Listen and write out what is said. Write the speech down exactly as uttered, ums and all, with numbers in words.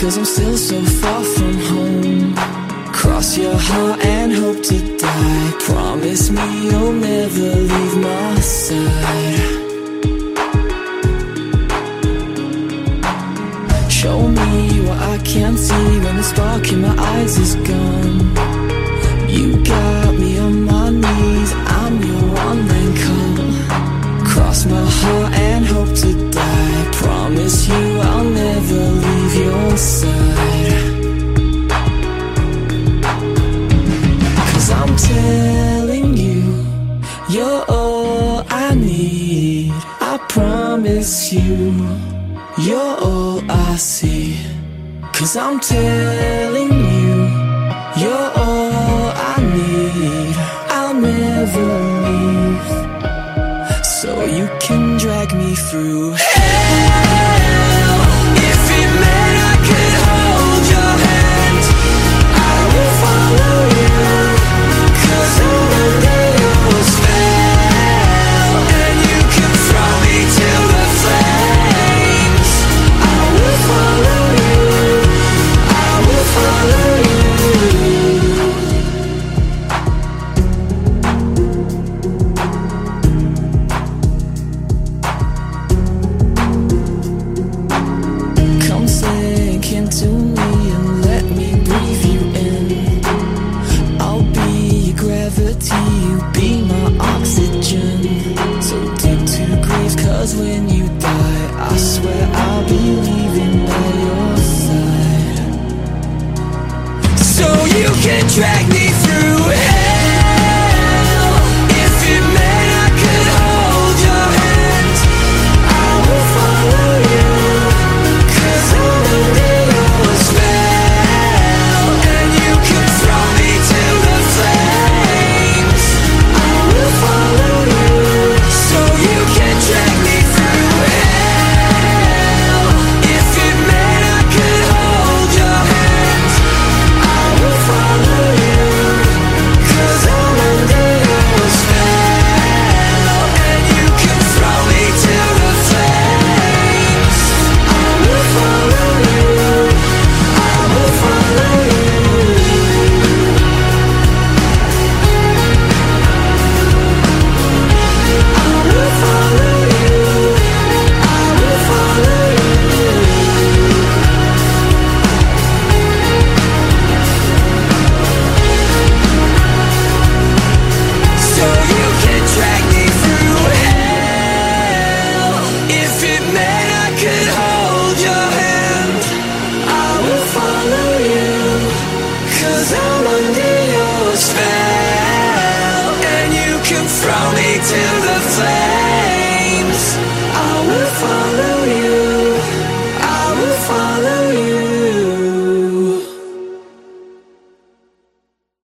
'cause I'm still so far from home. Cross your heart and hope to die. Promise me you'll never leave my side. Show me what I can't see when the spark in my eyes is gone. You got me on my knees, I'm your one man call. Cross my heart and hope to die. Promise you I'll never leave your side. 'Cause I'm telling you, you're all I need. I promise you, you're all I see. 'Cause I'm telling you, you're all I need. I'll never leave, so you can drag me through hell. If it meant I could hold your hand, I will follow you, 'cause I'm under your spell. And you can throw me to the flames, I will follow you, I will follow you. To me and let me breathe you in. I'll be your gravity, you be my oxygen. So dig to graves, 'cause when you